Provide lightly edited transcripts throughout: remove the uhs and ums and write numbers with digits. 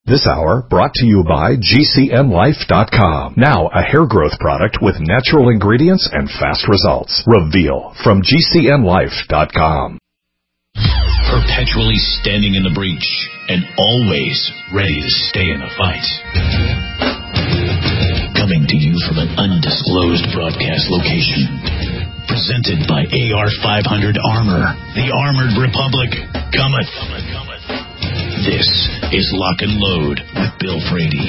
This hour brought to you by GCNlife.com. Now a hair growth product with natural ingredients and fast results. Reveal from GCNlife.com. Perpetually standing in the breach and always ready to stay in a fight. Coming to you from an undisclosed broadcast location. Presented by AR-500 Armor. The Armored Republic cometh. This is Lock and Load with Bill Frady.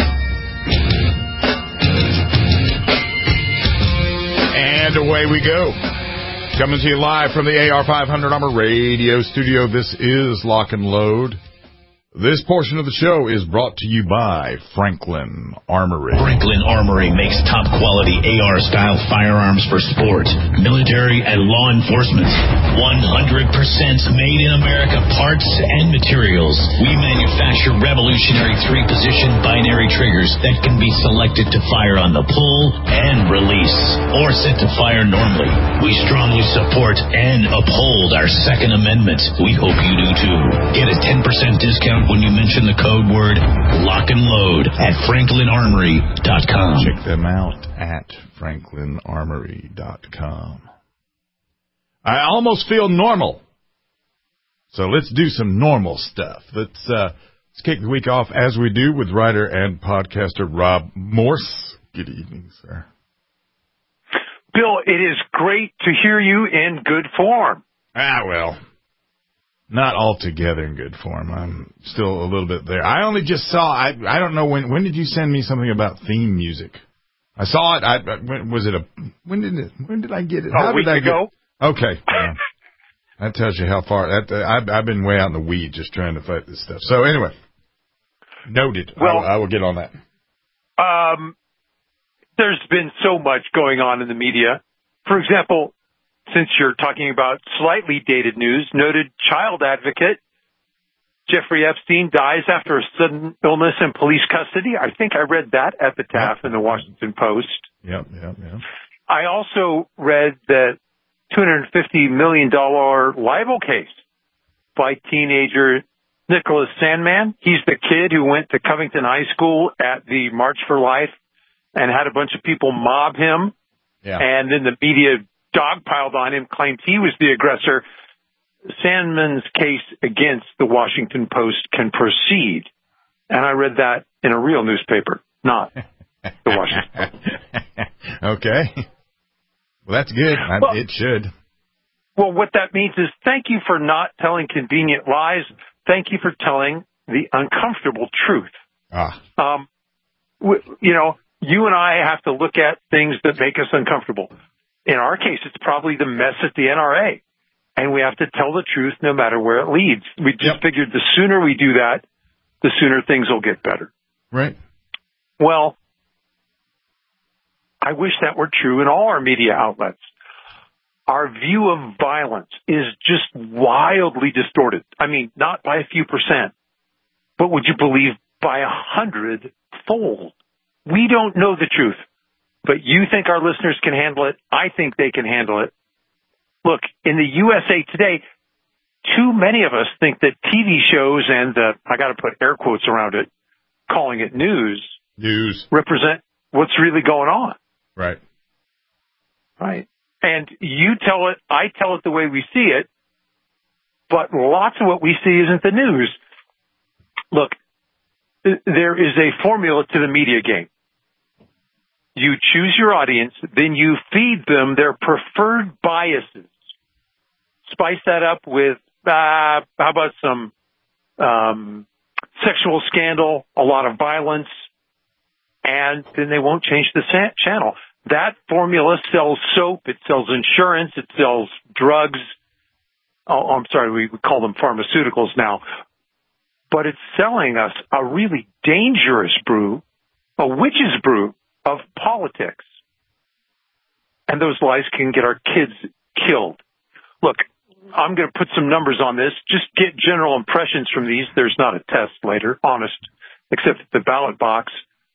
And away we go. Coming to you live from the AR-500 Armor Radio Studio. This is Lock and Load. This portion of the show is brought to you by Franklin Armory. Franklin Armory makes top-quality AR-style firearms for sport, military, and law enforcement. 100% made in America parts and materials. We manufacture revolutionary three-position binary triggers that can be selected to fire on the pull and release, or set to fire normally. We strongly support and uphold our Second Amendment. We hope you do too. Get a 10% discount when you mention the code word Lock and Load at FranklinArmory.com. Check them out at FranklinArmory.com. I almost feel normal. So let's do some normal stuff. Let's kick the week off as we do with writer and podcaster Rob Morse. Good evening, sir. Bill, it is great to hear you in good form. Well, not altogether in good form. I'm still a little bit there. I only just saw, I don't know, when did you send me something about theme music? I saw it, when did I get it? A week ago. Okay. That tells you how far, I've been way out in the weeds just trying to fight this stuff. So anyway, noted. Well, I will get on that. There's been so much going on in the media. For example, since you're talking about slightly dated news, noted child advocate Jeffrey Epstein dies after a sudden illness in police custody. I think I read that epitaph in the Washington Post. Yep. I also read that $250 million libel case by teenager Nicholas Sandmann. He's the kid who went to Covington High School at the March for Life and had a bunch of people mob him. Yeah. And then the media dogpiled on him, claimed he was the aggressor. Sandmann's case against the Washington Post can proceed. And I read that in a real newspaper, not the Washington Post. Okay. Well, that's good. It should. Well, what that means is thank you for not telling convenient lies. Thank you for telling the uncomfortable truth. You and I have to look at things that make us uncomfortable. In our case, it's probably the mess at the NRA. And we have to tell the truth no matter where it leads. We just figured the sooner we do that, the sooner things will get better. Right. Well, I wish that were true in all our media outlets. Our view of violence is just wildly distorted. I mean, not by a few percent, but would you believe by 100-fold. We don't know the truth. But you think our listeners can handle it. I think they can handle it. Look, in the USA Today, too many of us think that TV shows and I got to put air quotes around it, calling it news, represent what's really going on. Right. And you tell it, I tell it the way we see it, but lots of what we see isn't the news. Look, there is a formula to the media game. You choose your audience, then you feed them their preferred biases. Spice that up with, how about some sexual scandal, a lot of violence, and then they won't change the channel. That formula sells soap, it sells insurance, it sells drugs. Oh, I'm sorry, we call them pharmaceuticals now. But it's selling us a really dangerous brew, a witch's brew of politics. And those lies can get our kids killed. Look, I'm going to put some numbers on this. Just get general impressions from these. There's not a test later, honest, except the ballot box.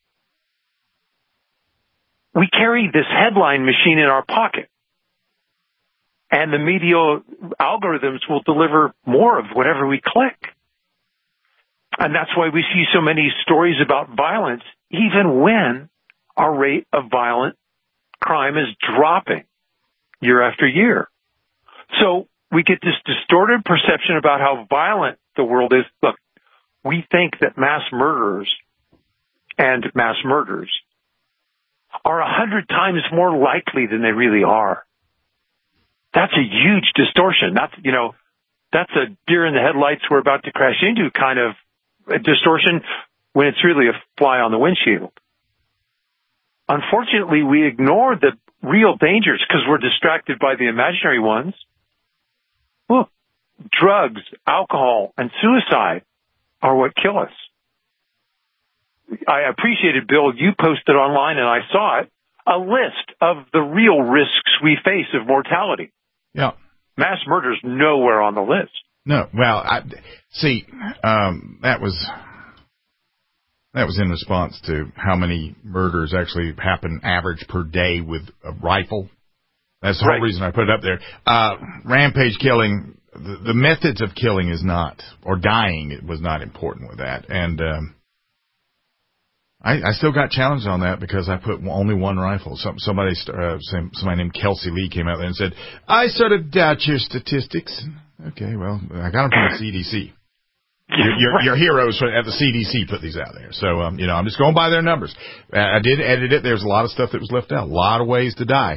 We carry this headline machine in our pocket. And the media algorithms will deliver more of whatever we click. And that's why we see so many stories about violence, even when our rate of violent crime is dropping year after year. So we get this distorted perception about how violent the world is. Look, we think that mass murderers and mass murders are 100 times more likely than they really are. That's a huge distortion. That's a deer in the headlights we're about to crash into kind of a distortion when it's really a fly on the windshield. Unfortunately, we ignore the real dangers because we're distracted by the imaginary ones. Look, drugs, alcohol, and suicide are what kill us. I appreciated, Bill, you posted online, and I saw it, a list of the real risks we face of mortality. Yeah. Mass murder's nowhere on the list. No. Well, that was in response to how many murders actually happen average per day with a rifle. That's the whole reason I put it up there. Rampage killing, the methods of killing is not, or dying, it was not important with that. And I still got challenged on that because I put only one rifle. Somebody named Kelsey Lee came out there and said, I sort of doubt your statistics. Okay, well, I got them from the CDC. Your heroes at the CDC put these out there. So, I'm just going by their numbers. I did edit it. There's a lot of stuff that was left out. A lot of ways to die.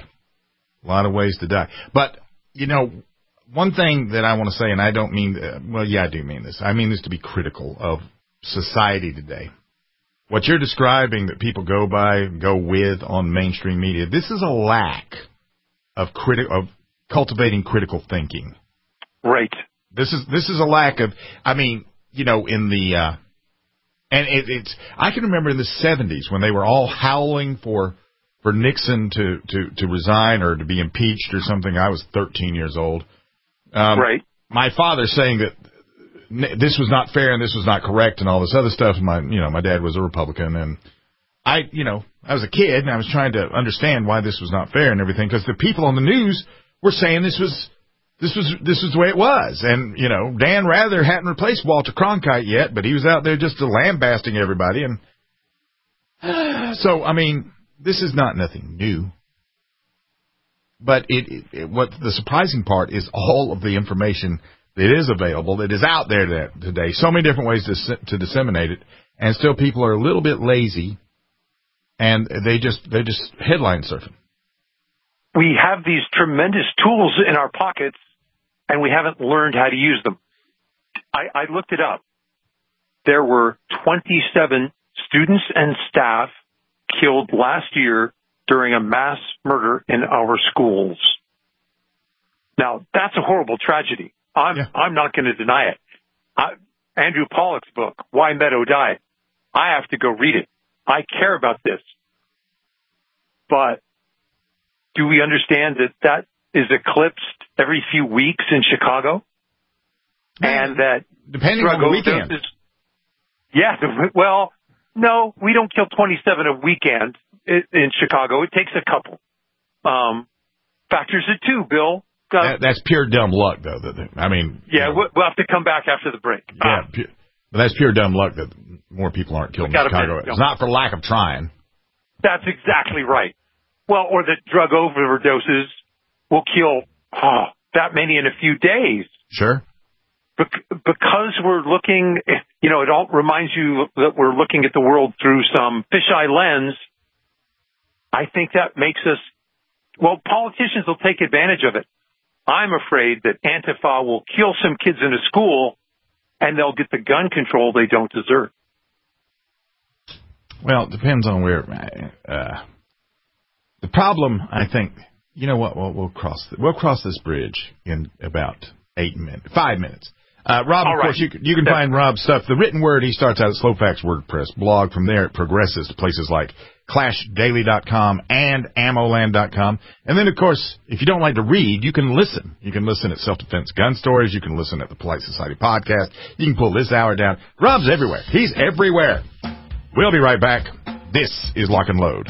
But, one thing that I want to say, and I don't mean, I do mean this. I mean this to be critical of society today. What you're describing that people go with on mainstream media, this is a lack of cultivating critical thinking. Right. This is a lack of, in the, and it's, I can remember in the 70s when they were all howling for Nixon to resign or to be impeached or something. I was 13 years old. Right. My father saying that this was not fair and this was not correct and all this other stuff. My dad was a Republican, and I was a kid and I was trying to understand why this was not fair and everything, because the people on the news were saying this was the way it was. And, Dan Rather hadn't replaced Walter Cronkite yet, but he was out there just lambasting everybody. And so, this is not nothing new. But what the surprising part is all of the information that is available, that is out there today. So many different ways to disseminate it. And still people are a little bit lazy, and they're just headline surfing. We have these tremendous tools in our pockets, and we haven't learned how to use them. I looked it up. There were 27 students and staff killed last year during a mass murder in our schools. Now, that's a horrible tragedy. I'm not going to deny it. Andrew Pollack's book, Why Meadow Died, I have to go read it. I care about this. But do we understand that is eclipsed every few weeks in Chicago? And that depending on the weekend. No, we don't kill 27 a weekend in Chicago. It takes a couple. Factors it too, Bill. That's pure dumb luck, though. We'll have to come back after the break. But that's pure dumb luck that more people aren't killed in Chicago. It's not for lack of trying. That's exactly right. Well, or that drug overdoses will kill that many in a few days. Sure. Because we're looking, it all reminds you that we're looking at the world through some fisheye lens. I think that makes us, politicians will take advantage of it. I'm afraid that Antifa will kill some kids in a school and they'll get the gun control they don't deserve. Well, it depends on where. The problem, I think, we'll cross this bridge in about 5 minutes. Rob, of course, you can find Rob's stuff. The written word, he starts out at Slowfax WordPress blog. From there, it progresses to places like ClashDaily.com and AmmoLand.com. And then, of course, if you don't like to read, you can listen. You can listen at Self-Defense Gun Stories. You can listen at the Polite Society Podcast. You can pull this hour down. Rob's everywhere. He's everywhere. We'll be right back. This is Lock and Load.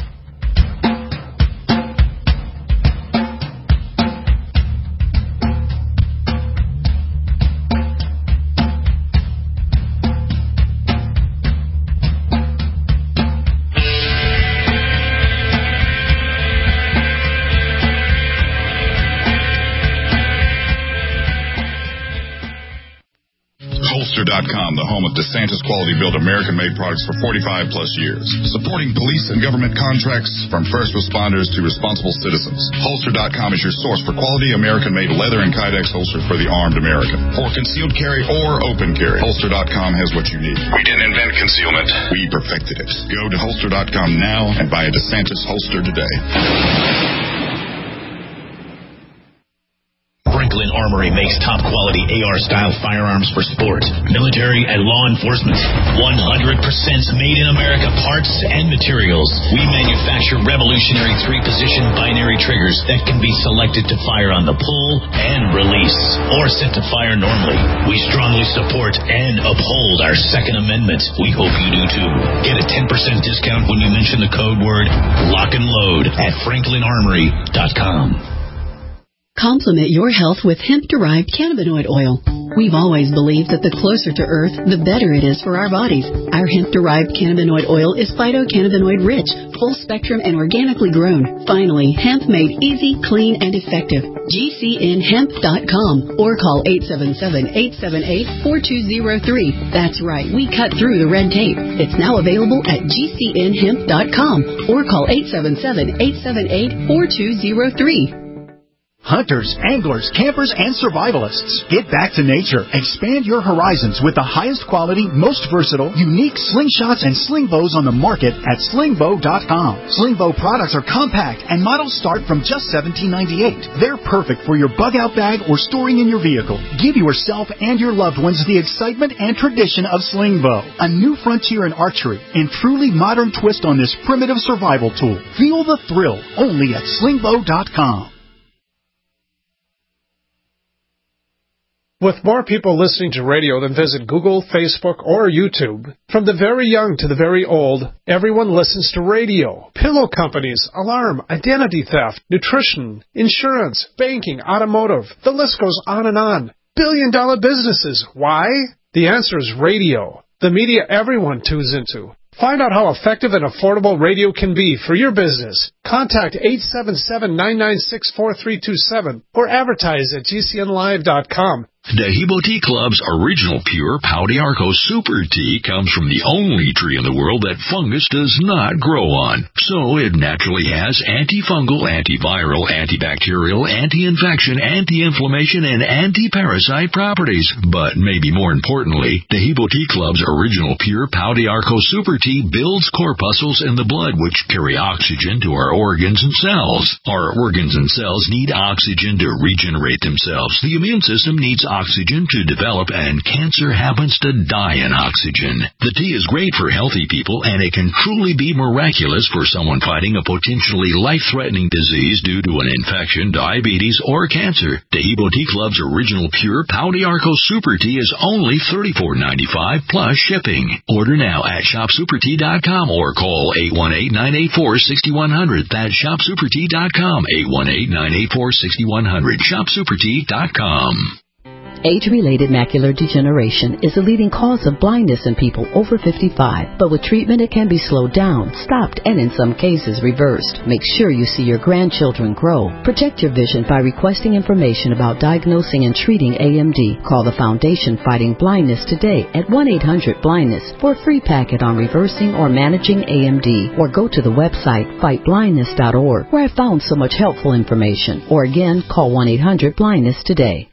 DeSantis.com, the home of DeSantis quality-built American-made products for 45-plus years. Supporting police and government contracts from first responders to responsible citizens. Holster.com is your source for quality American-made leather and Kydex holsters for the armed American. For concealed carry or open carry, Holster.com has what you need. We didn't invent concealment. We perfected it. Go to Holster.com now and buy a DeSantis holster today. Franklin Armory makes top-quality AR-style firearms for sport, military, and law enforcement. 100% made in America parts and materials. We manufacture revolutionary 3-position binary triggers that can be selected to fire on the pull and release, or set to fire normally. We strongly support and uphold our Second Amendment. We hope you do too. Get a 10% discount when you mention the code word Lock and Load at FranklinArmory.com. Complement your health with hemp-derived cannabinoid oil. We've always believed that the closer to Earth, the better it is for our bodies. Our hemp-derived cannabinoid oil is phytocannabinoid-rich, full-spectrum, and organically grown. Finally, hemp made easy, clean, and effective. GCNhemp.com or call 877-878-4203. That's right, we cut through the red tape. It's now available at GCNhemp.com or call 877-878-4203. Hunters, anglers, campers, and survivalists. Get back to nature. Expand your horizons with the highest quality, most versatile, unique slingshots and sling bows on the market at slingbow.com. Slingbow products are compact and models start from just $17.98. They're perfect for your bug-out bag or storing in your vehicle. Give yourself and your loved ones the excitement and tradition of Slingbow, a new frontier in archery and truly modern twist on this primitive survival tool. Feel the thrill only at slingbow.com. With more people listening to radio than visit Google, Facebook, or YouTube, from the very young to the very old, everyone listens to radio. Pillow companies, alarm, identity theft, nutrition, insurance, banking, automotive. The list goes on and on. Billion-dollar businesses. Why? The answer is radio. The media everyone tunes into. Find out how effective and affordable radio can be for your business. Contact 877-996-4327 or advertise at GCNlive.com. Dehibo Tea Club's original pure Pau d'Arco Super Tea comes from the only tree in the world that fungus does not grow on. So it naturally has antifungal, antiviral, antibacterial, anti-infection, anti-inflammation, and anti-parasite properties. But maybe more importantly, Dehibo Tea Club's original pure Pau d'Arco Super Tea builds corpuscles in the blood which carry oxygen to our organs and cells. Our organs and cells need oxygen to regenerate themselves. The immune system needs oxygen to develop, and cancer happens to die in oxygen. The tea is great for healthy people, and it can truly be miraculous for someone fighting a potentially life-threatening disease due to an infection, diabetes, or cancer. Dehibo Tea Club's original pure Pau d'Arco Super Tea is only $34.95 plus shipping. Order now at shopsupertea.com or call 818-984-6100. That's shopsupertea.com, 818-984-6100, shopsupertea.com. Age-related macular degeneration is the leading cause of blindness in people over 55. But with treatment, it can be slowed down, stopped, and in some cases reversed. Make sure you see your grandchildren grow. Protect your vision by requesting information about diagnosing and treating AMD. Call the Foundation Fighting Blindness today at 1-800-BLINDNESS for a free packet on reversing or managing AMD. Or go to the website fightblindness.org, where I found so much helpful information. Or again, call 1-800-BLINDNESS today.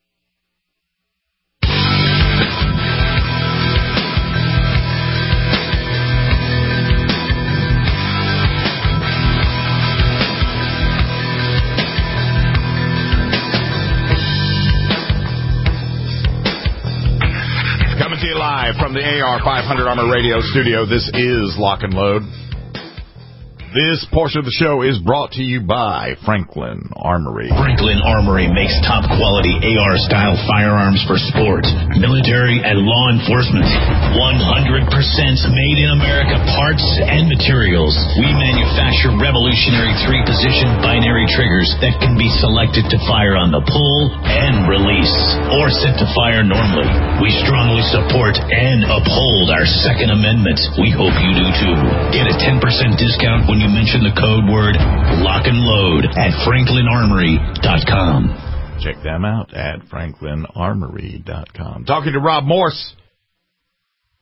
Live from the AR 500 Armor Radio studio, this is Lock and Load. This portion of the show is brought to you by Franklin Armory. Franklin Armory makes top-quality AR-style firearms for sport, military, and law enforcement. 100% made in America parts and materials. We manufacture revolutionary 3-position binary triggers that can be selected to fire on the pull and release, or set to fire normally. We strongly support and uphold our Second Amendment. We hope you do too. Get a 10% discount when you mention the code word Lock and Load at FranklinArmory.com. Check them out at FranklinArmory.com. Talking to Rob Morse.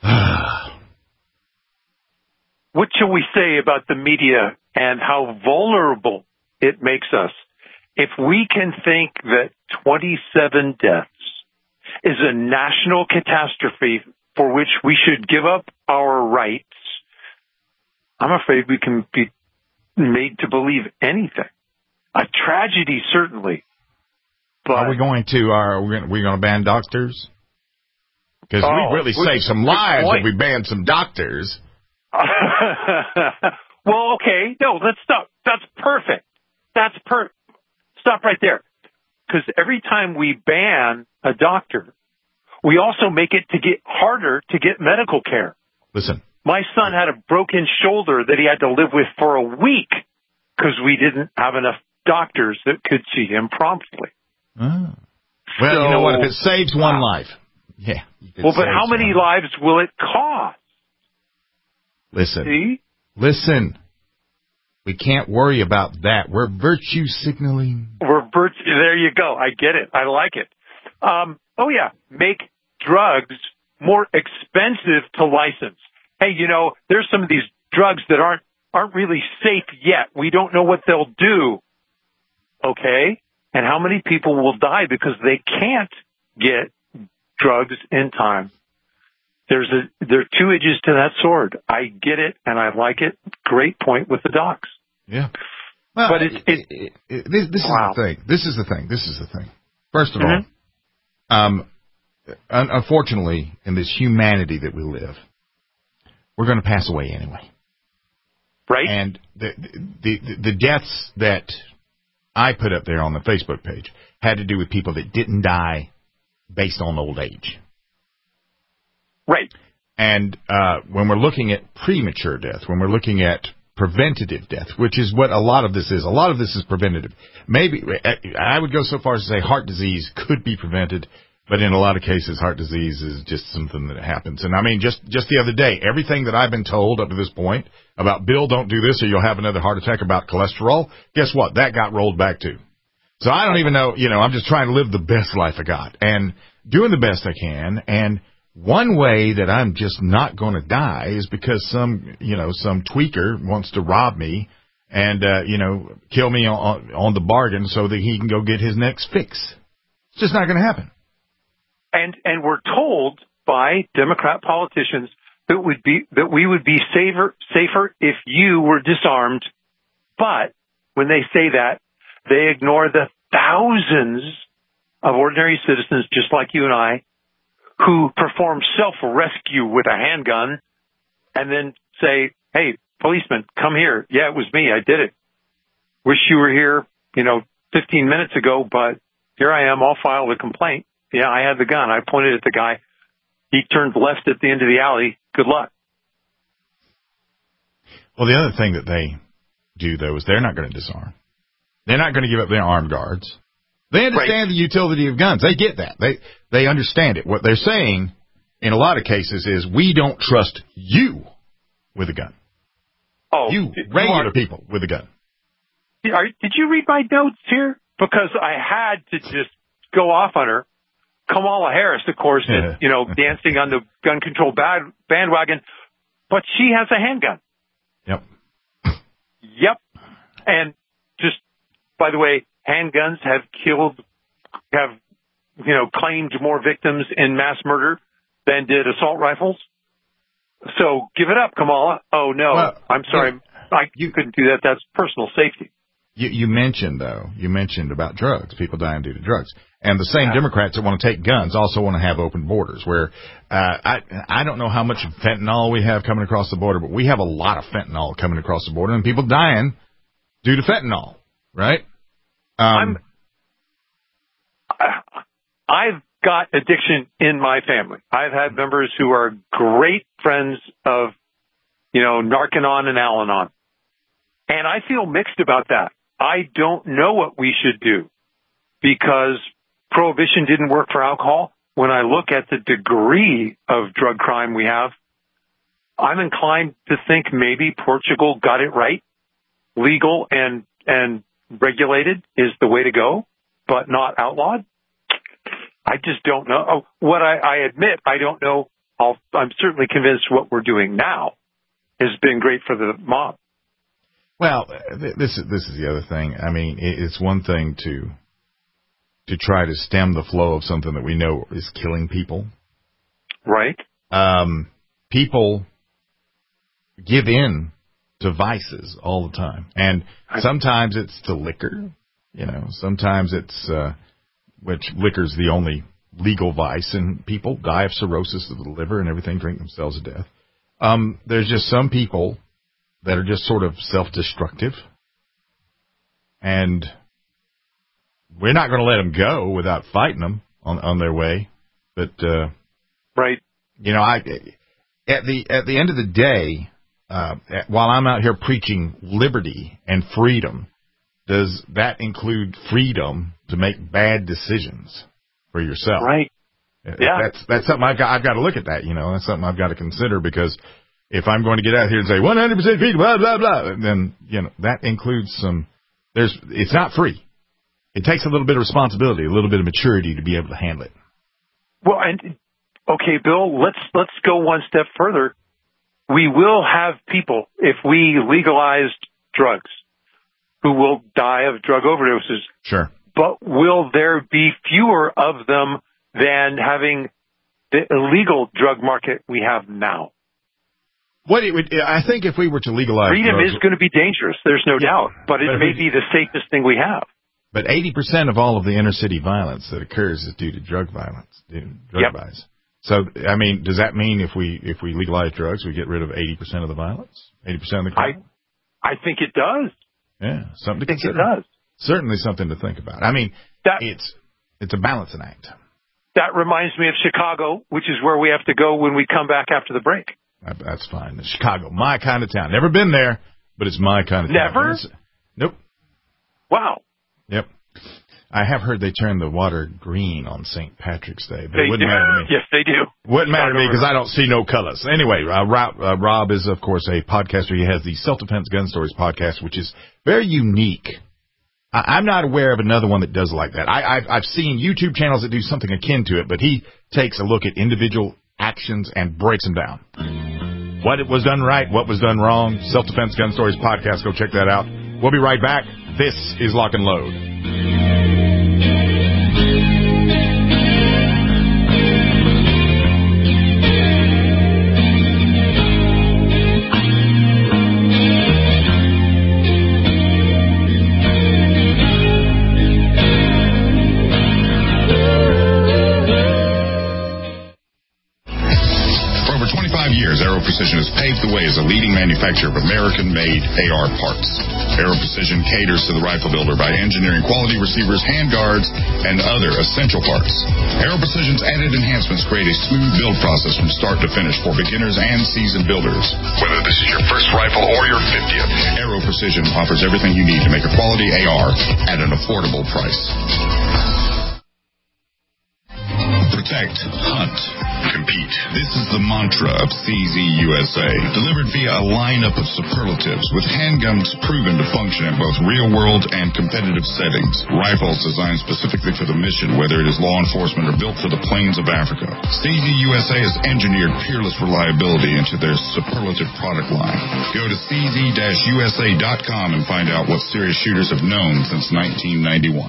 What shall we say about the media and how vulnerable it makes us? If we can think that 27 deaths is a national catastrophe for which we should give up our rights, I'm afraid we can be made to believe anything. A tragedy, certainly. But are we going to ban doctors? Because we really saved some lives if we banned some doctors. Well, okay. No, let's stop. That's perfect. Stop right there. Because every time we ban a doctor, we also make it to get harder to get medical care. Listen. My son had a broken shoulder that he had to live with for a week because we didn't have enough doctors that could see him promptly. Oh. Well, you know what? If it saves one life. Yeah. Well, but how many lives will it cost? Listen. See? Listen. We can't worry about that. We're virtue signaling. There you go. I get it. I like it. Make drugs more expensive to license. Hey, there's some of these drugs that aren't really safe yet. We don't know what they'll do. Okay? And how many people will die because they can't get drugs in time? There are two edges to that sword. I get it, and I like it. Great point with the docs. Yeah. Well, but this is the thing. This is the thing. First of all, unfortunately, in this humanity that we live, we're going to pass away anyway. Right. And the deaths that I put up there on the Facebook page had to do with people that didn't die based on old age. Right. And when we're looking at premature death, when we're looking at preventative death, which is what a lot of this is. A lot of this is preventative. Maybe I would go so far as to say heart disease could be prevented, but in a lot of cases, heart disease is just something that happens. And I mean, just the other day, everything that I've been told up to this point about Bill, don't do this or you'll have another heart attack, about cholesterol, guess what? That got rolled back too. So I don't even know, I'm just trying to live the best life I got and doing the best I can. And one way that I'm just not going to die is because some tweaker wants to rob me and, kill me on the bargain so that he can go get his next fix. It's just not going to happen. And we're told by Democrat politicians that we would be safer if you were disarmed. But when they say that, they ignore the thousands of ordinary citizens just like you and I who perform self-rescue with a handgun and then say, hey, policeman, come here. Yeah, it was me. I did it. Wish you were here, 15 minutes ago, but here I am. I'll file a complaint. Yeah, I had the gun. I pointed at the guy. He turned left at the end of the alley. Good luck. Well, the other thing that they do, though, is they're not going to disarm. They're not going to give up their armed guards. They understand the utility of guns. They get that. They understand it. What they're saying in a lot of cases is we don't trust you with a gun. Oh, you regular people with a gun. Did you read my notes here? Because I had to just go off on her. Kamala Harris, of course, is, dancing on the gun control bandwagon, but she has a handgun. Yep. And just, by the way, handguns have claimed more victims in mass murder than did assault rifles. So give it up, Kamala. Oh, no. Well, I'm sorry. You couldn't do that. That's personal safety. You mentioned about drugs, people dying due to drugs. And the same Democrats that want to take guns also want to have open borders where I don't know how much fentanyl we have coming across the border, but we have a lot of fentanyl coming across the border and people dying due to fentanyl, right? I've got addiction in my family. I've had members who are great friends of, Narcanon and Al-Anon. And I feel mixed about that. I don't know what we should do because prohibition didn't work for alcohol. When I look at the degree of drug crime we have, I'm inclined to think maybe Portugal got it right. Legal and regulated is the way to go, but not outlawed. I just don't know. What I admit, I don't know I'm certainly convinced what we're doing now has been great for the mob. Well, this is the other thing. I mean, it's one thing to try to stem the flow of something that we know is killing people. Right. People give in to vices all the time. And sometimes it's to liquor, sometimes it's, which liquor's the only legal vice, and people die of cirrhosis of the liver and everything, drink themselves to death. There's just some people that are just sort of self-destructive, and we're not going to let them go without fighting them on their way. But, right. At the end of the day, while I'm out here preaching liberty and freedom, does that include freedom to make bad decisions for yourself? Right. Yeah. That's something I've got to look at that, That's something I've got to consider, because if I'm going to get out here and say 100% freedom, blah, blah, blah, then, that includes it's not free. It takes a little bit of responsibility, a little bit of maturity to be able to handle it. Well, and okay, Bill, let's go one step further. We will have people, if we legalized drugs, who will die of drug overdoses. Sure. But will there be fewer of them than having the illegal drug market we have now? I think if we were to legalize freedom drugs, is going to be dangerous, there's no doubt, but it may be the safest thing we have. But 80% of all of the inner city violence that occurs is due to drug violence, buys. So, I mean, does that mean if we legalize drugs, we get rid of 80% of the violence? 80% of the crime? I think it does. Yeah, something to consider. It does. Certainly something to think about. I mean, it's a balancing act. That reminds me of Chicago, which is where we have to go when we come back after the break. That's fine. Chicago, my kind of town. Never been there, but it's my kind of town. Never? Nope. Wow. Yep. I have heard they turn the water green on St. Patrick's Day, but it wouldn't matter to me. Yes, they do. Wouldn't matter to me because I don't see no colors. Anyway, Rob is, of course, a podcaster. He has the Self-Defense Gun Stories podcast, which is very unique. I'm not aware of another one that does like that. I've seen YouTube channels that do something akin to it, but he takes a look at individual actions and breaks them down. What was done right, what was done wrong. Self-Defense Gun Stories podcast. Go check that out. We'll be right back. This is Lock and Load. Aero Precision has paved the way as a leading manufacturer of American-made AR parts. Aero Precision caters to the rifle builder by engineering quality receivers, handguards, and other essential parts. Aero Precision's added enhancements create a smooth build process from start to finish for beginners and seasoned builders. Whether this is your first rifle or your 50th, Aero Precision offers everything you need to make a quality AR at an affordable price. Protect, hunt, compete. This is the mantra of CZ USA, delivered via a lineup of superlatives with handguns proven to function in both real-world and competitive settings. Rifles designed specifically for the mission, whether it is law enforcement or built for the plains of Africa. CZ USA has engineered peerless reliability into their superlative product line. Go to cz-usa.com and find out what serious shooters have known since 1991.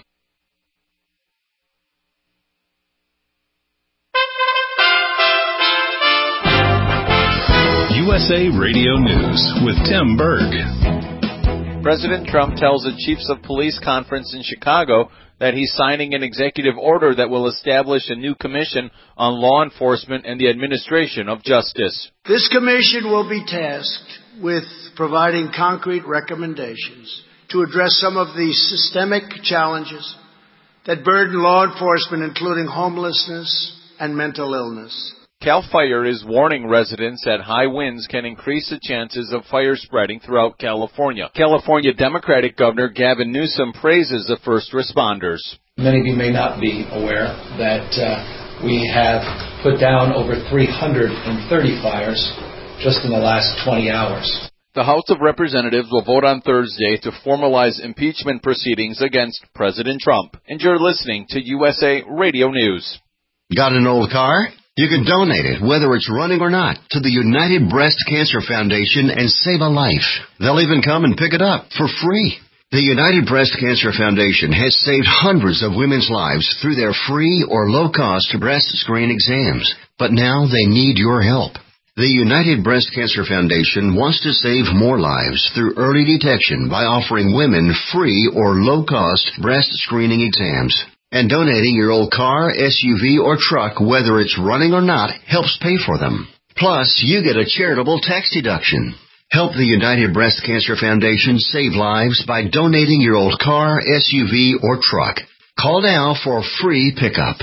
USA Radio News with Tim Berg. President Trump tells a Chiefs of Police conference in Chicago that he's signing an executive order that will establish a new commission on law enforcement and the administration of justice. This commission will be tasked with providing concrete recommendations to address some of the systemic challenges that burden law enforcement, including homelessness and mental illness. CAL FIRE is warning residents that high winds can increase the chances of fire spreading throughout California. California Democratic Governor Gavin Newsom praises the first responders. Many of you may not be aware that we have put down over 330 fires just in the last 20 hours. The House of Representatives will vote on Thursday to formalize impeachment proceedings against President Trump. And you're listening to USA Radio News. Got an old car? You can donate it, whether it's running or not, to the United Breast Cancer Foundation and save a life. They'll even come and pick it up for free. The United Breast Cancer Foundation has saved hundreds of women's lives through their free or low-cost breast screen exams. But now they need your help. The United Breast Cancer Foundation wants to save more lives through early detection by offering women free or low-cost breast screening exams. And donating your old car, SUV, or truck, whether it's running or not, helps pay for them. Plus, you get a charitable tax deduction. Help the United Breast Cancer Foundation save lives by donating your old car, SUV, or truck. Call now for free pickup.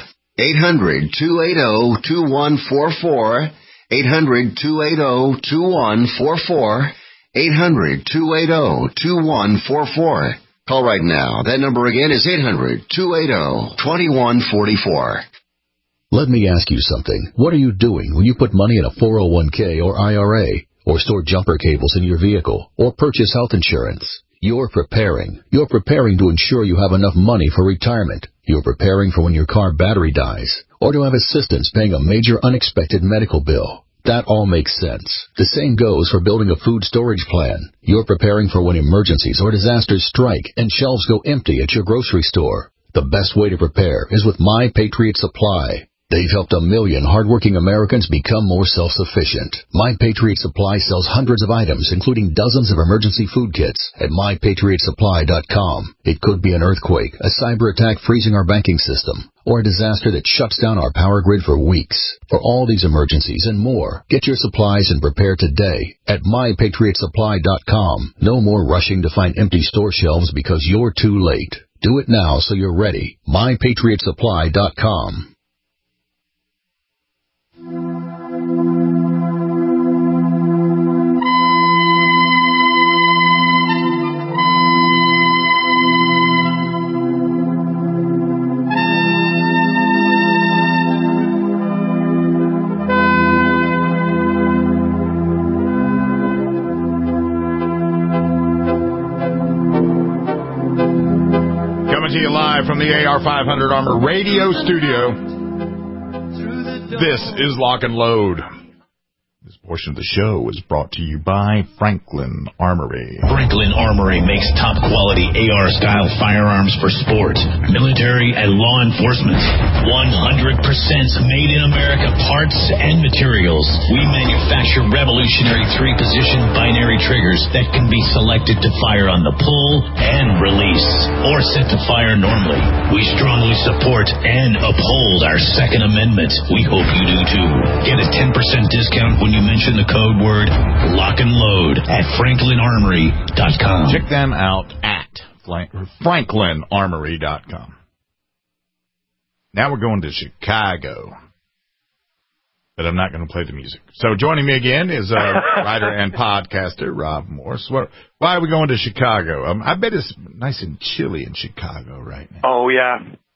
800-280-2144. 800-280-2144. 800-280-2144. Call right now. That number again is 800-280-2144. Let me ask you something. What are you doing when you put money in a 401k or IRA, or store jumper cables in your vehicle, or purchase health insurance? You're preparing. You're preparing to ensure you have enough money for retirement. You're preparing for when your car battery dies, or to have assistance paying a major unexpected medical bill. That all makes sense. The same goes for building a food storage plan. You're preparing for when emergencies or disasters strike and shelves go empty at your grocery store. The best way to prepare is with My Patriot Supply. They've helped 1 million hardworking Americans become more self-sufficient. My Patriot Supply sells hundreds of items, including dozens of emergency food kits at MyPatriotSupply.com. It could be an earthquake, a cyber attack freezing our banking system, or a disaster that shuts down our power grid for weeks. For all these emergencies and more, get your supplies and prepare today at MyPatriotSupply.com. No more rushing to find empty store shelves because you're too late. Do it now so you're ready. MyPatriotSupply.com. Coming to you live from the AR500 Armor Radio Studio. This is Lock and Load. This portion of the show is brought to you by Franklin Armory. Franklin Armory makes top-quality AR-style firearms for sport, military, and law enforcement. 100% made in America parts and materials. We manufacture revolutionary 3-position binary triggers that can be selected to fire on the pull and release, or set to fire normally. We strongly support and uphold our Second Amendment. We hope you do too. Get a 10% discount when you mention the code word Lock and Load at FranklinArmory.com. Check them out at FranklinArmory.com. Now we're going to Chicago, but I'm not going to play the music. So joining me again is writer and podcaster Rob Morse. Why are we going to Chicago? I bet it's nice and chilly in Chicago right now. Oh, yeah.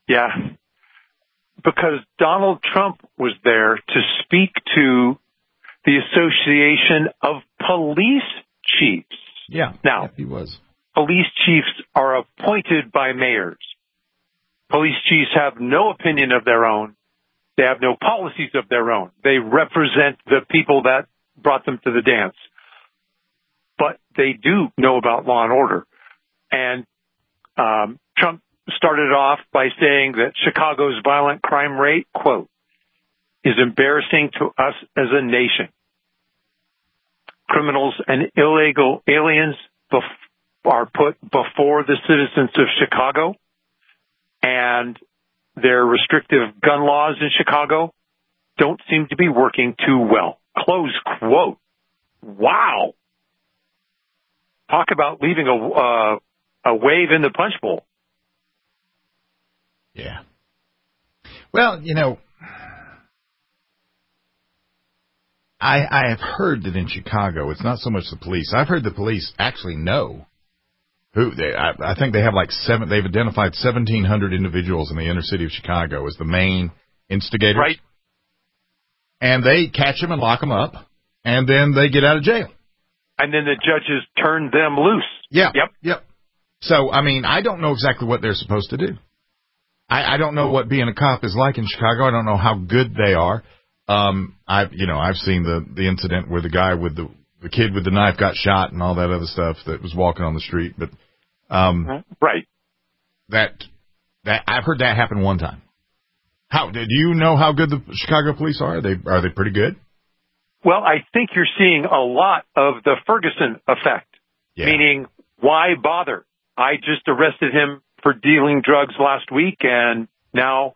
Because Donald Trump was there to speak to the Association of Police Chiefs. Yeah. Now, he was. Police chiefs are appointed by mayors. Police chiefs have no opinion of their own. They have no policies of their own. They represent the people that brought them to the dance. But they do know about law and order. And Trump started off by saying that Chicago's violent crime rate, quote, is embarrassing to us as a nation. Criminals and illegal aliens are put before the citizens of Chicago, and their restrictive gun laws in Chicago don't seem to be working too well. Close quote. Wow. Talk about leaving a wave in the punch bowl. Yeah. Well, I have heard that in Chicago, it's not so much the police. I've heard the police actually know who I think they have they've identified 1,700 individuals in the inner city of Chicago as the main instigators. Right. And they catch them and lock them up, and then they get out of jail. And then the judges turn them loose. Yeah. Yep. So, I don't know exactly what they're supposed to do. I don't know what being a cop is like in Chicago. I don't know how good they are. I've seen the incident where the guy with the kid with the knife got shot and all that other stuff that was walking on the street. But right, that I've heard that happen one time. Do you know how good the Chicago police are? Are they pretty good? Well, I think you're seeing a lot of the Ferguson effect, meaning why bother? I just arrested him for dealing drugs last week, and now,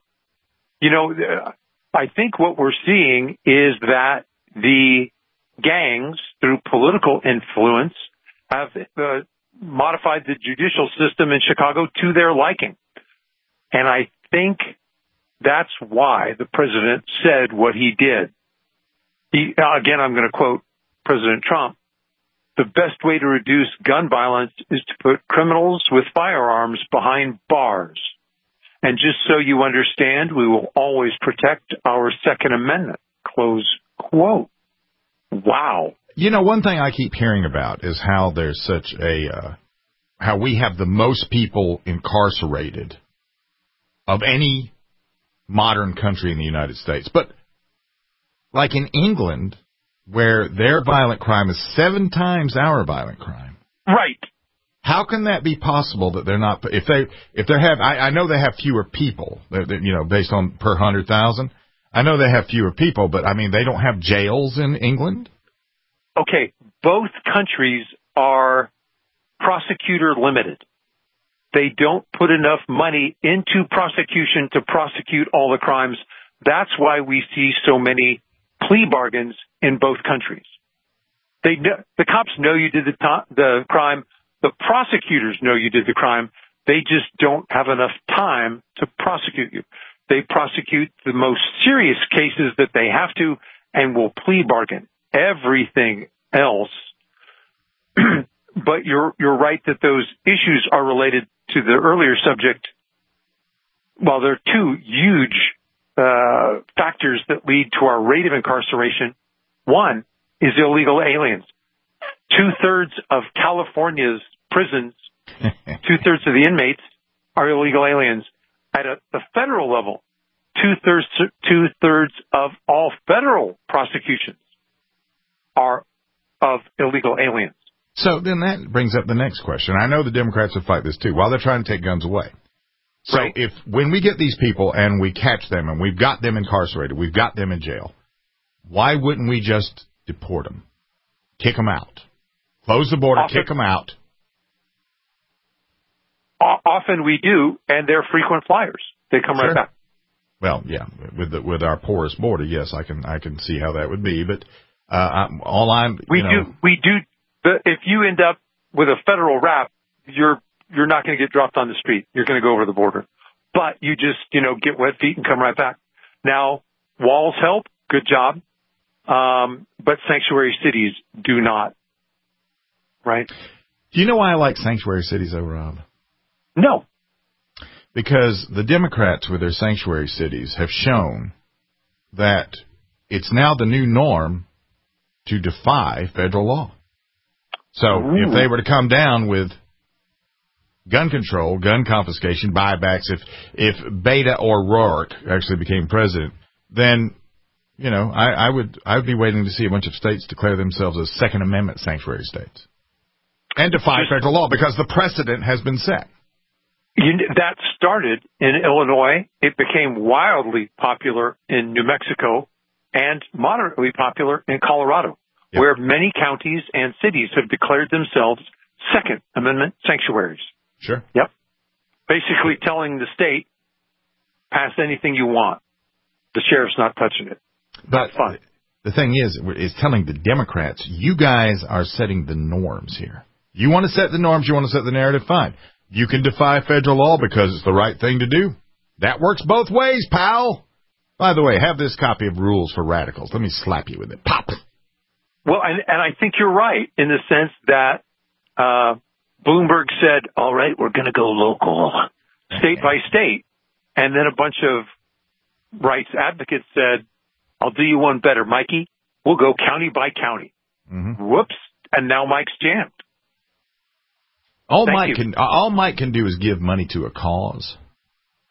I think what we're seeing is that the gangs, through political influence, have modified the judicial system in Chicago to their liking. And I think that's why the president said what he did. Again, I'm going to quote President Trump. The best way to reduce gun violence is to put criminals with firearms behind bars. And just so you understand, we will always protect our Second Amendment. Close quote. Wow. One thing I keep hearing about is how there's such how we have the most people incarcerated of any modern country in the United States. But like in England, where their violent crime is 7 times our violent crime. Right. How can that be possible that they're not, if they have, I know they have fewer people, based on per 100,000. I know they have fewer people, but I mean, they don't have jails in England? Okay. Both countries are prosecutor limited. They don't put enough money into prosecution to prosecute all the crimes. That's why we see so many plea bargains in both countries. The cops know you did the crime. The prosecutors know you did the crime. They just don't have enough time to prosecute you. They prosecute the most serious cases that they have to and will plea bargain everything else. But you're right that those issues are related to the earlier subject. Well, there are 2 huge factors that lead to our rate of incarceration. One is illegal aliens. 2/3 of California's prisons, 2/3 of the inmates are illegal aliens. At the federal level, 2/3 of all federal prosecutions are of illegal aliens. So then that brings up the next question. I know the Democrats will fight this too, while they're trying to take guns away. So right. When we get these people and we catch them and we've got them incarcerated, we've got them in jail, why wouldn't we just deport them? Kick them out. Close the border, kick them out. Often we do, and they're frequent flyers. They come right back. Well, yeah, with our porous border, yes, I can see how that would be. But we do. If you end up with a federal rap, you're not going to get dropped on the street. You're going to go over the border. But you just get wet feet and come right back. Now, walls help. Good job. But sanctuary cities do not. Right? Do you know why I like sanctuary cities, though, Rob? No. Because the Democrats with their sanctuary cities have shown that it's now the new norm to defy federal law. So if they were to come down with gun control, gun confiscation, buybacks, if Beta or Rourke actually became president, then, I would be waiting to see a bunch of states declare themselves as Second Amendment sanctuary states and defy federal law because the precedent has been set. That started in Illinois. It became wildly popular in New Mexico and moderately popular in Colorado, where many counties and cities have declared themselves Second Amendment sanctuaries. Sure. Yep. Basically telling the state, pass anything you want. The sheriff's not touching it. But the thing is telling the Democrats, you guys are setting the norms here. You want to set the norms, you want to set the narrative, fine. You can defy federal law because it's the right thing to do. That works both ways, pal. By the way, have this copy of Rules for Radicals. Let me slap you with it. Pop. Well, and I think you're right in the sense that Bloomberg said, all right, we're going to go local, state by state. And then a bunch of rights advocates said, I'll do you one better, Mikey. We'll go county by county. Mm-hmm. Whoops. And now Mike's jammed. All Mike can do is give money to a cause.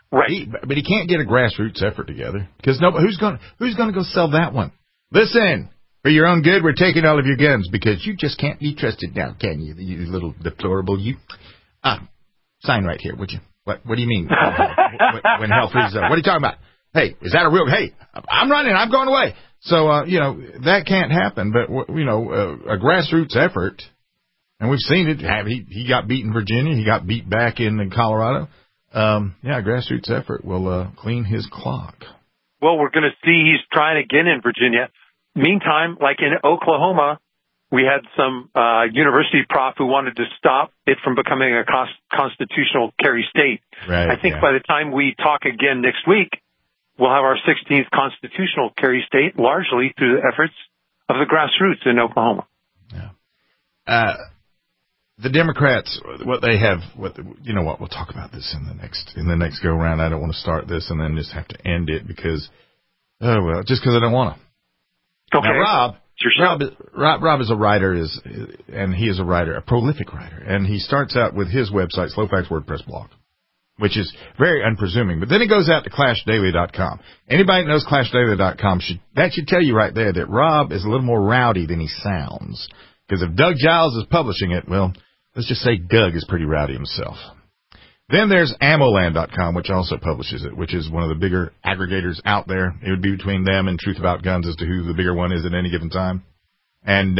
Right. But he can't get a grassroots effort together because who's going to go sell that one? Listen, for your own good, we're taking all of your guns because you just can't be trusted now, can you? You little deplorable you. Sign right here, would you? What do you mean? When hell freezes up? What are you talking about? Hey, is that a real? Hey, I'm running. I'm going away. So that can't happen. But a grassroots effort, and we've seen it. He got beat in Virginia. He got beat back in Colorado. A grassroots effort will clean his clock. Well, we're going to see he's trying again in Virginia. Meantime, like in Oklahoma, we had some university prof who wanted to stop it from becoming a constitutional carry state. Right, I think by the time we talk again next week, we'll have our 16th constitutional carry state, largely through the efforts of the grassroots in Oklahoma. Yeah. The Democrats, what they have, we'll talk about this in the next go round. I don't want to start this and then just have to end it because just because I don't want to. Okay. Now, Rob is a writer, and he is a prolific writer, and he starts out with his website, Slowfax WordPress blog, which is very unpresuming. But then he goes out to ClashDaily.com. Anybody that knows ClashDaily.com should tell you right there that Rob is a little more rowdy than he sounds. Because if Doug Giles is publishing it, well, let's just say Doug is pretty rowdy himself. Then there's Ammoland.com, which also publishes it, which is one of the bigger aggregators out there. It would be between them and Truth About Guns as to who the bigger one is at any given time. And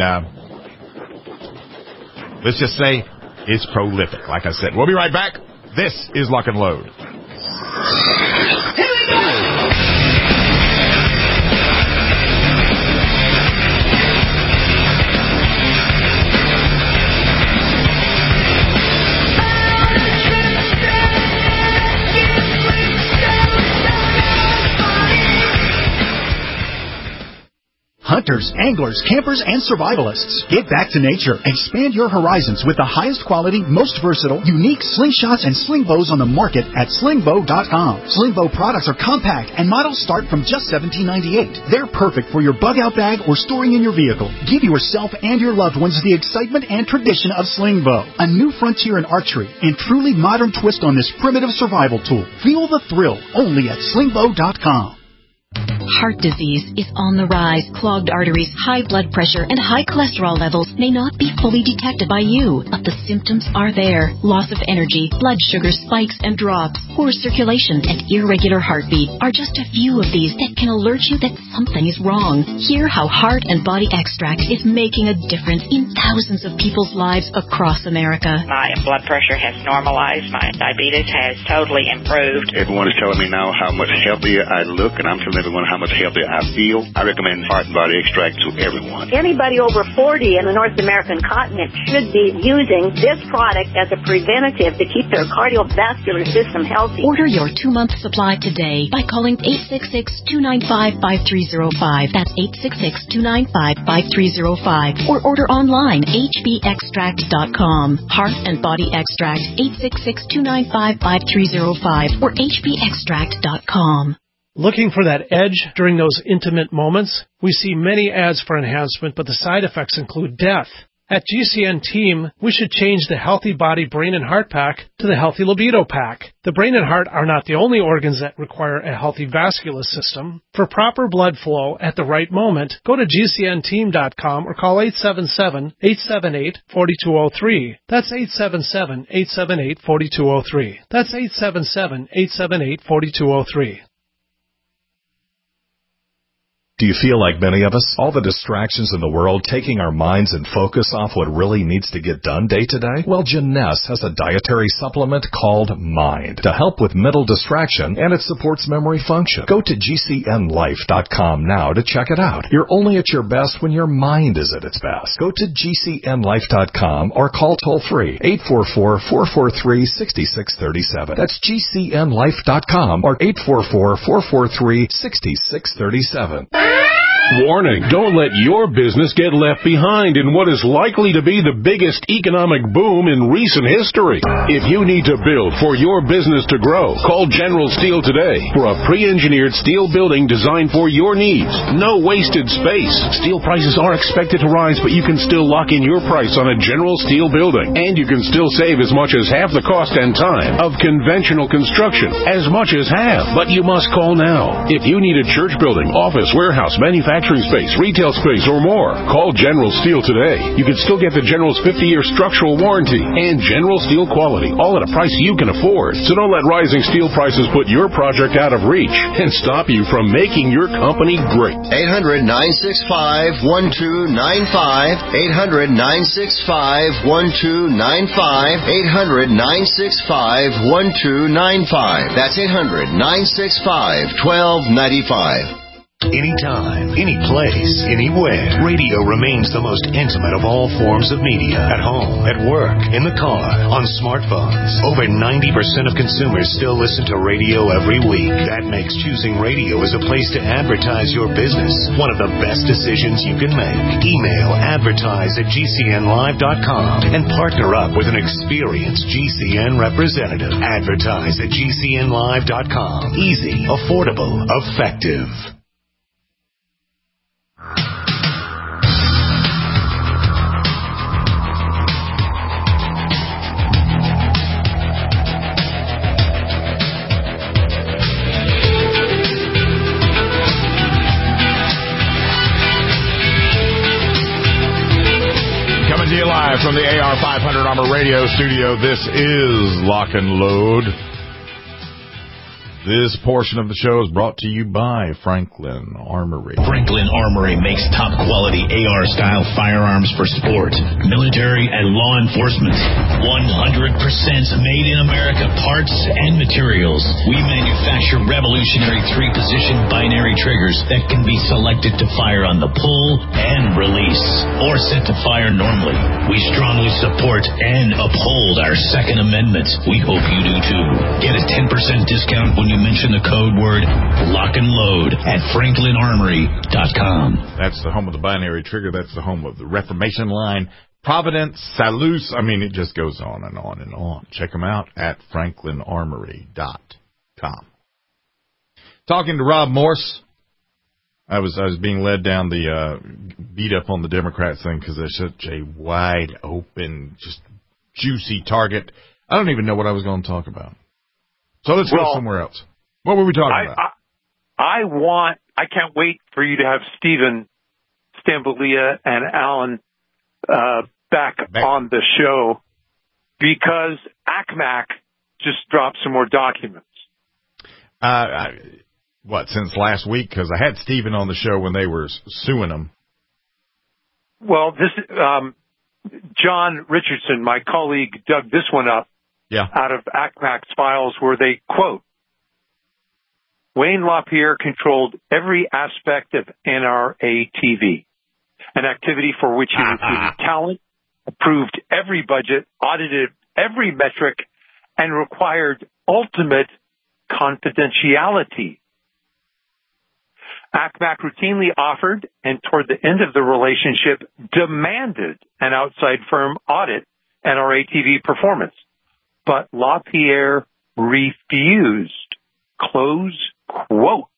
let's just say it's prolific, like I said. We'll be right back. This is Lock and Load. Here we go! Hunters, anglers, campers, and survivalists. Get back to nature. Expand your horizons with the highest quality, most versatile, unique slingshots and sling bows on the market at slingbow.com. Slingbow products are compact and models start from just $17.98. They're perfect for your bug-out bag or storing in your vehicle. Give yourself and your loved ones the excitement and tradition of Slingbow, a new frontier in archery and truly modern twist on this primitive survival tool. Feel the thrill only at slingbow.com. Heart disease is on the rise. Clogged arteries, high blood pressure, and high cholesterol levels may not be fully detected by you, but the symptoms are there. Loss of energy, blood sugar spikes and drops, poor circulation, and irregular heartbeat are just a few of these that can alert you that something is wrong. Hear how Heart and Body Extract is making a difference in thousands of people's lives across America. My blood pressure has normalized. My diabetes has totally improved. Everyone is telling me now how much healthier I look, and I'm telling everyone how much healthier I feel. I recommend Heart and Body Extract to everyone. Anybody over 40 in the North American continent should be using this product as a preventative to keep their cardiovascular system healthy. Order your 2-month supply today by calling 866-295-5305. That's 866-295-5305. Or order online, hbextract.com. Heart and Body Extract, 866-295-5305 or hbextract.com. Looking for that edge during those intimate moments? We see many ads for enhancement, but the side effects include death. At GCN Team, we should change the Healthy Body, Brain, and Heart Pack to the Healthy Libido Pack. The brain and heart are not the only organs that require a healthy vascular system. For proper blood flow at the right moment, go to GCNteam.com or call 877-878-4203. That's 877-878-4203. That's 877-878-4203. Do you feel like many of us? All the distractions in the world taking our minds and focus off what really needs to get done day to day? Well, Jeunesse has a dietary supplement called Mind to help with mental distraction, and it supports memory function. Go to GCNlife.com now to check it out. You're only at your best when your mind is at its best. Go to GCNlife.com or call toll-free 844-443-6637. That's GCNlife.com or 844-443-6637. Warning, don't let your business get left behind in what is likely to be the biggest economic boom in recent history. If you need to build for your business to grow, call General Steel today for a pre-engineered steel building designed for your needs. No wasted space. Steel prices are expected to rise, but you can still lock in your price on a General Steel building. And you can still save as much as half the cost and time of conventional construction. As much as half. But you must call now. If you need a church building, office, warehouse, manufacturing space, retail space, or more, call General Steel today. You can still get the General's 50-year structural warranty and General Steel quality, all at a price you can afford. So don't let rising steel prices put your project out of reach and stop you from making your company great. 800-965-1295. 800-965-1295. 800-965-1295. That's 800-965-1295. Anytime, any place, anywhere. Radio remains the most intimate of all forms of media. At home, at work, in the car, on smartphones. Over 90% of consumers still listen to radio every week. That makes choosing radio as a place to advertise your business one of the best decisions you can make. Email advertise@gcnlive.com and partner up with an experienced GCN representative. Advertise@gcnlive.com. Easy, affordable, effective. Coming to you live from the AR500 Armor Radio Studio, this is Lock and Load. This portion of the show is brought to you by Franklin Armory. Franklin Armory makes top-quality AR-style firearms for sport, military, and law enforcement. 100% made in America parts and materials. We manufacture revolutionary 3-position binary triggers that can be selected to fire on the pull and release, or set to fire normally. We strongly support and uphold our Second Amendment. We hope you do too. Get a 10% discount when you mention the code word Lock and Load at FranklinArmory.com. That's the home of the binary trigger. That's the home of the Reformation line. Providence, Salus. I mean, it just goes on and on and on. Check them out at FranklinArmory.com. Talking to Rob Morse. I was being led down the beat up on the Democrats thing because they're such a wide open, just juicy target. I don't even know what I was going to talk about. So let's go somewhere else. What were we talking about? I can't wait for you to have Stephen Stambulia and Alan back on the show because ACMAC just dropped some more documents. Since last week? Because I had Stephen on the show when they were suing them. Well, this John Richardson, my colleague, dug this one up. Yeah. Out of ACMAC's files where they quote, Wayne LaPierre controlled every aspect of NRA TV, an activity for which he recruited talent, approved every budget, audited every metric, and required ultimate confidentiality. ACMAC routinely offered, and toward the end of the relationship, demanded an outside firm audit NRA TV performance. But LaPierre refused. Close quote.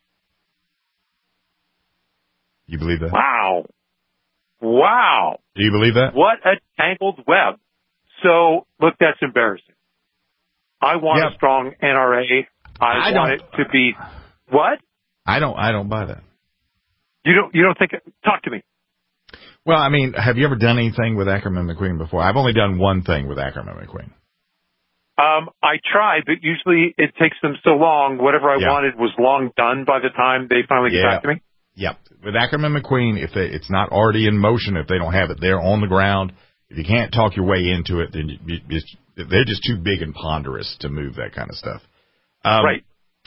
You believe that? Wow. Do you believe that? What a tangled web. So, look, that's embarrassing. I want a strong NRA. I want it to be what? I don't buy that. You don't think talk to me. Well, I mean, have you ever done anything with Ackerman McQueen before? I've only done one thing with Ackerman McQueen. I tried, but usually it takes them so long. Whatever I wanted was long done by the time they finally get back to me. Yep. With Ackerman McQueen, if it's not already in motion, if they don't have it there on the ground, if you can't talk your way into it, then they're just too big and ponderous to move that kind of stuff. Right.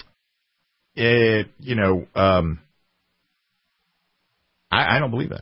I don't believe that.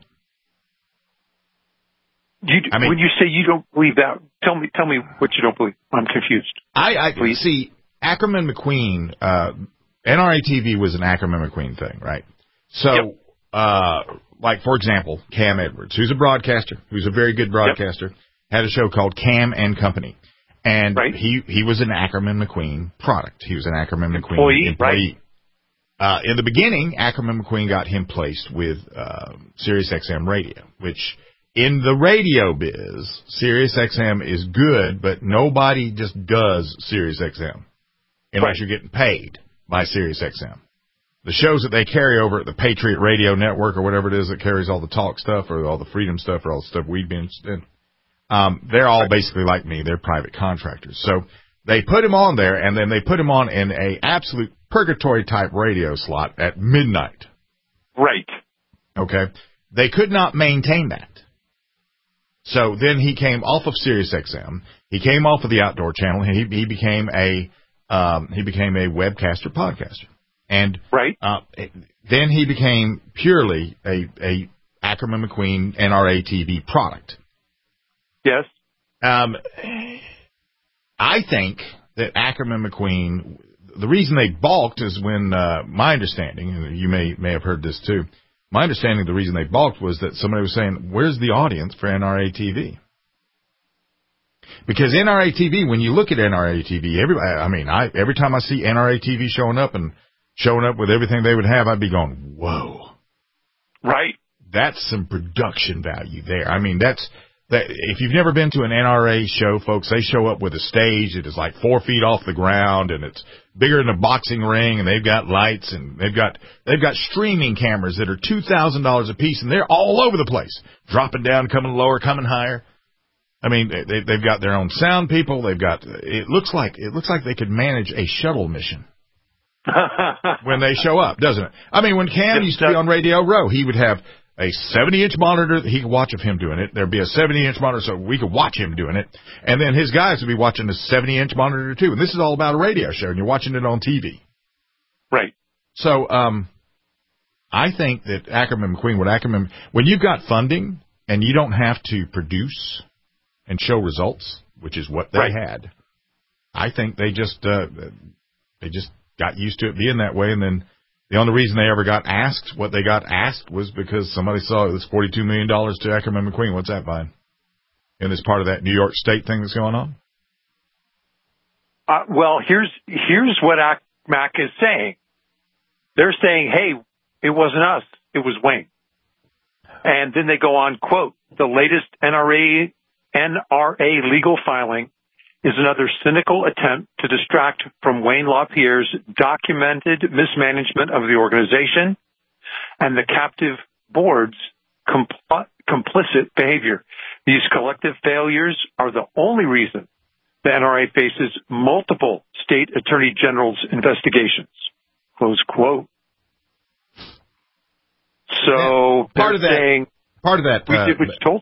When you say you don't believe that, tell me what you don't believe. I'm confused. I see Ackerman McQueen. NRA TV was an Ackerman McQueen thing, right? So like, for example, Cam Edwards, who's a broadcaster, who's a very good broadcaster, had a show called Cam and Company. And he was an Ackerman McQueen product. He was an Ackerman McQueen employee. In the beginning, Ackerman McQueen got him placed with SiriusXM Radio, which in the radio biz, SiriusXM is good, but nobody just does SiriusXM unless you're getting paid by SiriusXM. The shows that they carry over at the Patriot Radio Network or whatever it is that carries all the talk stuff or all the freedom stuff or all the stuff we've been in, they're all basically like me. They're private contractors. So they put him on there, and then they put him on in a absolute purgatory-type radio slot at midnight. Right. Okay. They could not maintain that. So then he came off of SiriusXM. He came off of the Outdoor Channel. He became a webcaster podcaster. And then he became purely a Ackerman McQueen NRA TV product. Yes. I think that Ackerman McQueen, the reason they balked is when my understanding, and you may have heard this too, my understanding the reason they balked was that somebody was saying, where's the audience for NRA TV? Because NRA TV, when you look at NRA TV, every time I see NRA TV showing up with everything they would have, I'd be going, whoa. Right. That's some production value there. I mean, if you've never been to an NRA show, folks, they show up with a stage that is like 4 feet off the ground, and it's bigger than a boxing ring, and they've got lights, and they've got streaming cameras that are $2,000 a piece, and they're all over the place, dropping down, coming lower, coming higher. I mean, they've got their own sound people. It looks like they could manage a shuttle mission when they show up, doesn't it? I mean, when Cam used to be on Radio Row, he would have a 70-inch monitor that he could watch of him doing it. There'd be a 70-inch monitor so we could watch him doing it. And then his guys would be watching a 70-inch monitor too. And this is all about a radio show, and you're watching it on TV. Right. So I think that Ackerman McQueen, when you've got funding and you don't have to produce and show results, which is what they had, I think they just got used to it being that way, and then the only reason they ever got asked what they got asked was because somebody saw it was $42 million to Ackerman McQueen. What's that buying? And it's part of that New York State thing that's going on? Well, here's what ACMAC is saying. They're saying, hey, it wasn't us. It was Wayne. And then they go on, quote, the latest NRA legal filing is another cynical attempt to distract from Wayne LaPierre's documented mismanagement of the organization and the captive board's complicit behavior. These collective failures are the only reason the NRA faces multiple state attorney general's investigations. Close quote. So part of that, we did what you told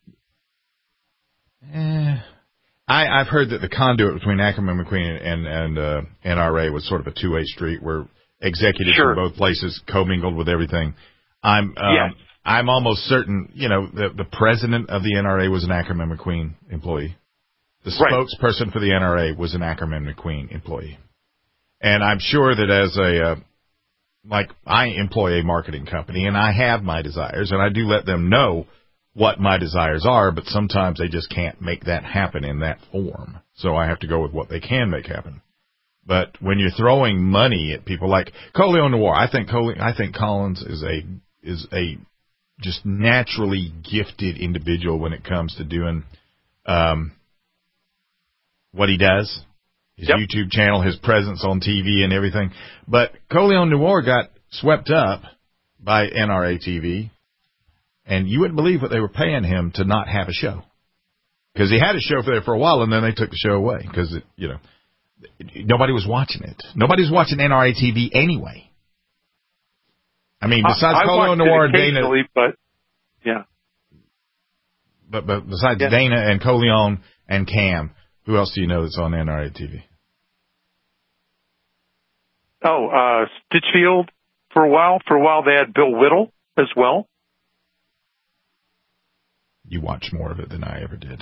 us. I've heard that the conduit between Ackerman McQueen and NRA was sort of a two-way street where executives from both places commingled with everything. I'm almost certain, the president of the NRA was an Ackerman McQueen employee. The spokesperson for the NRA was an Ackerman McQueen employee. And I'm sure that as I employ a marketing company, and I have my desires, and I do let them know what my desires are, but sometimes they just can't make that happen in that form. So I have to go with what they can make happen. But when you're throwing money at people like Coleon Noir, I think Collins is a just naturally gifted individual when it comes to doing what he does. His YouTube channel, his presence on TV and everything. But Coleon Noir got swept up by NRA TV. And you wouldn't believe what they were paying him to not have a show. Because he had a show there for a while, and then they took the show away. Because, nobody was watching it. Nobody's watching NRA TV anyway. I mean, besides Coleon Noir and Dana. But, yeah. But besides Dana and Coleon and Cam, who else do you know that's on NRA TV? Oh, Stitchfield for a while. For a while they had Bill Whittle as well. You watch more of it than I ever did.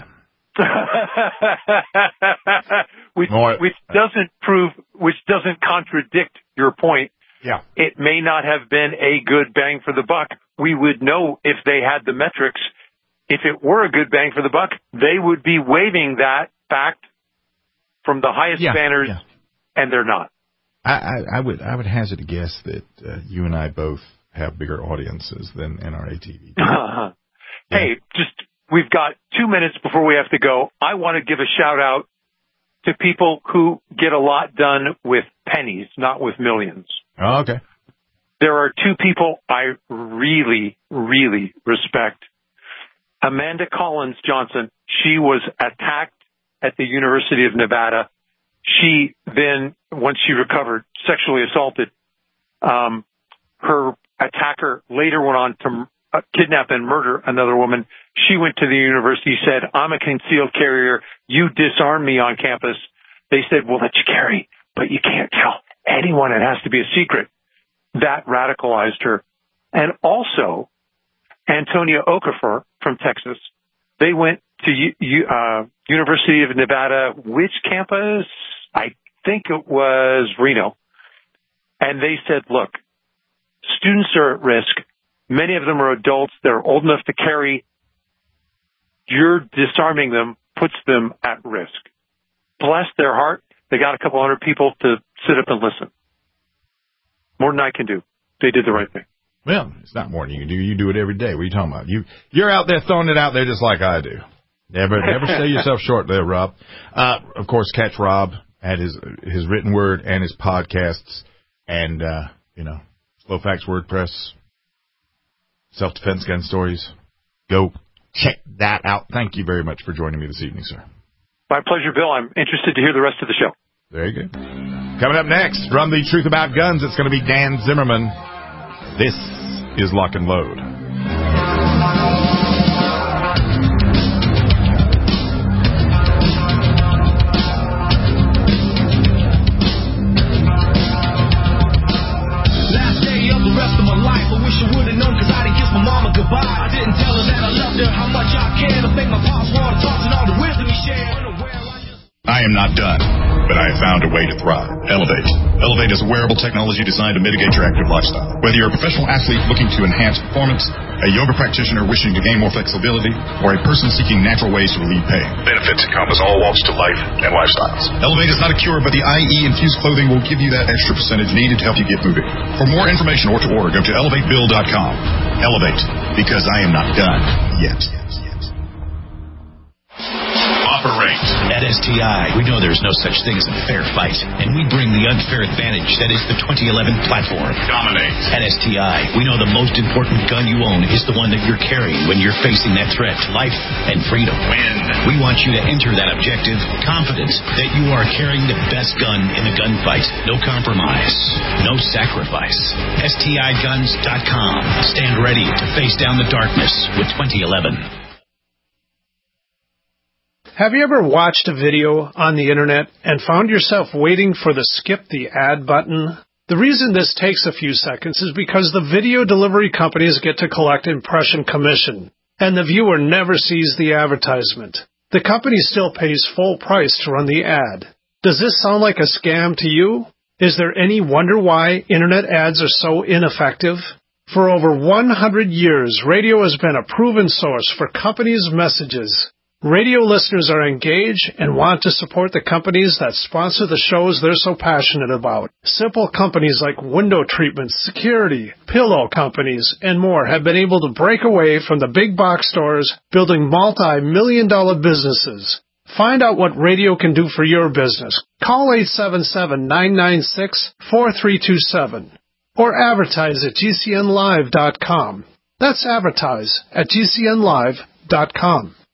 which doesn't contradict your point Yeah. It may not have been a good bang for the buck. We would know if they had the metrics. If it were a good bang for the buck, they would be waiving that fact from the highest banners, and they're not. I would hazard a guess that you and I both have bigger audiences than NRA TV. Hey, we've got 2 minutes before we have to go. I want to give a shout out to people who get a lot done with pennies, not with millions. Oh, okay. There are two people I really, really respect. Amanda Collins Johnson, she was attacked at the University of Nevada. She then, once she recovered, sexually assaulted. Her attacker later went on to kidnap and murder another woman. She went to the university, said, I'm a concealed carrier. You disarm me on campus. They said, we'll let you carry, but you can't tell anyone. It has to be a secret. That radicalized her. And also, Antonia Okafor from Texas. They went to University of Nevada, which campus? I think it was Reno. And they said, look, students are at risk. Many of them are adults. They're old enough to carry. You're disarming them, puts them at risk. Bless their heart. They got a couple hundred people to sit up and listen. More than I can do. They did the right thing. Well, it's not more than you can do. You do it every day. What are you talking about? You're out there throwing it out there just like I do. Never sell yourself short there, Rob. Of course, catch Rob at his written word and his podcasts and, Slow Facts WordPress, Self-Defense Gun Stories. Go check that out. Thank you very much for joining me this evening, sir. My pleasure, Bill. I'm interested to hear the rest of the show. Very good. Coming up next, from the Truth About Guns, it's going to be Dan Zimmerman. This is Lock and Load. Last day of the rest of my life, I wish I would have known because I didn't kiss my mama goodbye. I didn't tell her that I loved her, how much I cared. I think my pops wanted talks and all the wisdom he shared. I am not done, but I have found a way to thrive. Elevate. Elevate is a wearable technology designed to mitigate your active lifestyle. Whether you're a professional athlete looking to enhance performance, a yoga practitioner wishing to gain more flexibility, or a person seeking natural ways to relieve pain, benefits encompass all walks to life and lifestyles. Elevate is not a cure, but the IE-infused clothing will give you that extra percentage needed to help you get moving. For more information or to order, go to elevatebill.com. Elevate, because I am not done yet. Operate. At STI, we know there's no such thing as a fair fight, and we bring the unfair advantage that is the 2011 platform. Dominate. At STI, we know the most important gun you own is the one that you're carrying when you're facing that threat to life and freedom. Win. We want you to enter that objective confident that you are carrying the best gun in the gunfight. No compromise. No sacrifice. STIguns.com. Stand ready to face down the darkness with 2011. Have you ever watched a video on the internet and found yourself waiting for the skip the ad button? The reason this takes a few seconds is because the video delivery companies get to collect impression commission, and the viewer never sees the advertisement. The company still pays full price to run the ad. Does this sound like a scam to you? Is there any wonder why internet ads are so ineffective? For over 100 years, radio has been a proven source for companies' messages. Radio listeners are engaged and want to support the companies that sponsor the shows they're so passionate about. Simple companies like window treatment, security, pillow companies, and more have been able to break away from the big box stores, building multi-million-dollar businesses. Find out what radio can do for your business. Call 877-996-4327 or advertise at GCNlive.com. That's advertise at GCNlive.com.